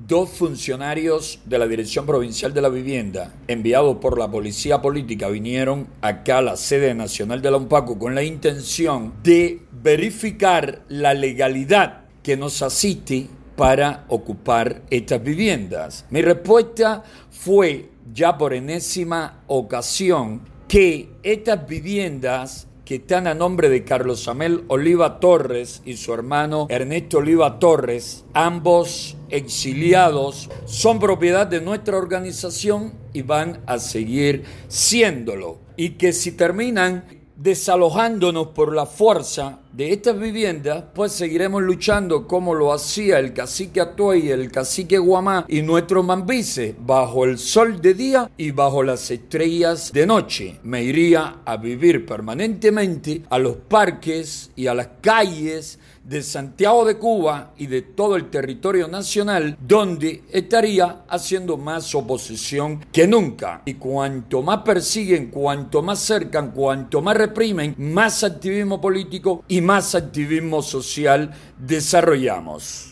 dos funcionarios de la Dirección Provincial de la Vivienda, enviados por la Policía Política, vinieron acá a la sede nacional de la UNPACU con la intención de verificar la legalidad que nos asiste para ocupar estas viviendas. Mi respuesta fue, ya por enésima ocasión, que estas viviendas que están a nombre de Carlos Amel Oliva Torres y su hermano Ernesto Oliva Torres, ambos exiliados, son propiedad de nuestra organización y van a seguir siéndolo. Y que si terminan desalojándonos por la fuerza de estas viviendas, pues seguiremos luchando como lo hacía el cacique Atuey, el cacique Guamá y nuestros mambises, bajo el sol de día y bajo las estrellas de noche. Me iría a vivir permanentemente a los parques y a las calles de Santiago de Cuba y de todo el territorio nacional, donde estaría haciendo más oposición que nunca. Y cuanto más persiguen, cuanto más cercan, cuanto más reprimen, más activismo político y más activismo social desarrollamos.